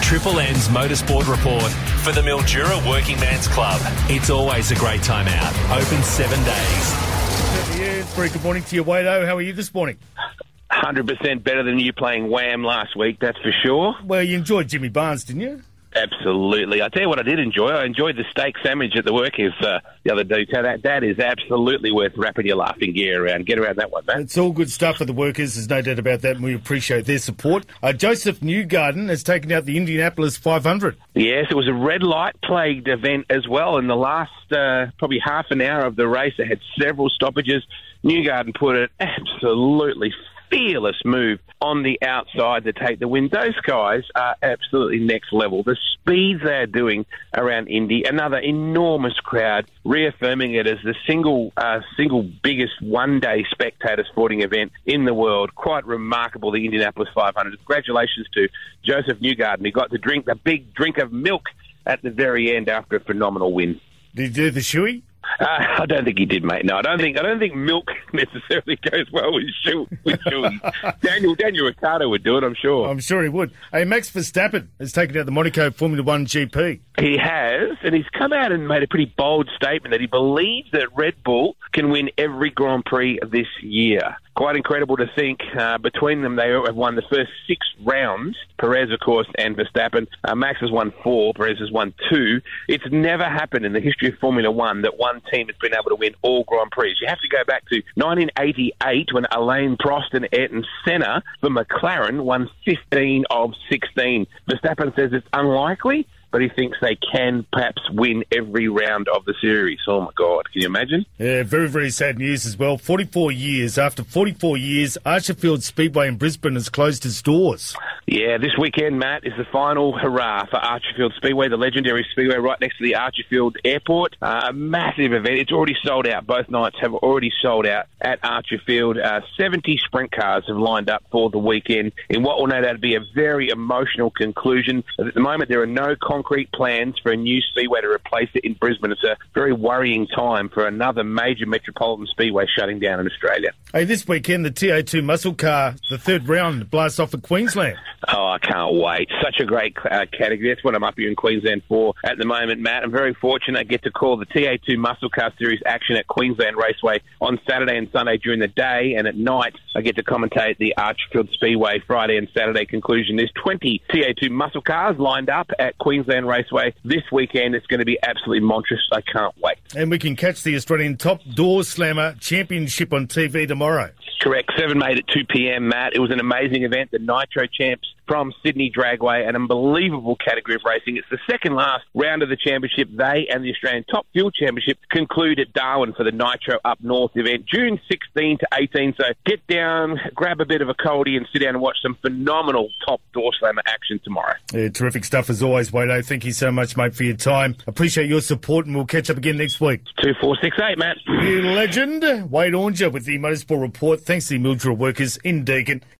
Triple N's Motorsport Report for the Mildura Working Man's Club. It's always a great time out. Open 7 days. Certainly is. Very good morning to you, Wado. How are you this morning? 100% better than you playing Wham last week, that's for sure. Well, you enjoyed Jimmy Barnes, didn't you? Absolutely. I tell you what I did enjoy. I enjoyed the steak sandwich at the Workers the other day. So that is absolutely worth wrapping your laughing gear around. Get around that one, man. It's all good stuff for the Workers. There's no doubt about that, and we appreciate their support. Joseph Newgarden has taken out the Indianapolis 500. Yes, it was a red light plagued event as well. In the last probably half an hour of the race, it had several stoppages. Newgarden put an absolutely fearless move on the outside to take the win. Those guys are absolutely next level. The speeds they're doing around Indy, another enormous crowd, reaffirming it as the single biggest one-day spectator sporting event in the world. Quite remarkable, the Indianapolis 500. Congratulations to Joseph Newgarden. He got to drink the big drink of milk at the very end after a phenomenal win. Did he do the shoey? I don't think he did, mate. No, I don't think milk necessarily goes well with shoey. Daniel Ricciardo would do it, I'm sure. I'm sure he would. Hey, Max Verstappen has taken out the Monaco Formula One GP. He has, and he's come out and made a pretty bold statement that he believes that Red Bull can win every Grand Prix this year. Quite incredible to think between them they have won the first 6 rounds. Perez, of course, and Verstappen. Max has won 4, Perez has won 2. It's never happened in the history of Formula One that one team has been able to win all Grand Prix. You have to go back to 1988 when Alain Prost and Ayrton Senna for McLaren won 15 of 16. Verstappen says it's unlikely, but he thinks they can perhaps win every round of the series. Oh, my God. Can you imagine? Yeah, very, very sad news as well. 44 years. After 44 years, Archerfield Speedway in Brisbane has closed its doors. Yeah, this weekend, Matt, is the final hurrah for Archerfield Speedway, the legendary speedway right next to the Archerfield Airport. A massive event. It's already sold out. Both nights have already sold out at Archerfield. 70 sprint cars have lined up for the weekend in what will no doubt be a very emotional conclusion. At the moment, there are no concrete plans for a new speedway to replace it in Brisbane. It's a very worrying time for another major metropolitan speedway shutting down in Australia. Hey, this weekend, the TA2 muscle car, the third round, blasts off at Queensland. Oh, I can't wait. Such a great category. That's what I'm up here in Queensland for at the moment, Matt. I'm very fortunate I get to call the TA2 Muscle Car Series action at Queensland Raceway on Saturday and Sunday during the day, and at night I get to commentate the Archerfield Speedway Friday and Saturday conclusion. There's 20 TA2 muscle cars lined up at Queensland Raceway this weekend. It's going to be absolutely monstrous. I can't wait. And we can catch the Australian Top Door Slammer Championship on TV tomorrow. Correct. 7 made at 2 p.m, Matt. It was an amazing event. The Nitro Champs from Sydney Dragway, an unbelievable category of racing. It's the second last round of the championship. They and the Australian Top Fuel Championship conclude at Darwin for the Nitro Up North event, June 16 to 18. So get down, grab a bit of a coldie and sit down and watch some phenomenal Top Door Slammer action tomorrow. Yeah, terrific stuff as always, Wado. Thank you so much, mate, for your time. Appreciate your support, and we'll catch up again next week. 2468, Matt. You legend. Wade Oranger with the Motorsport Report. Thanks to the Mildura Workers in Deakin.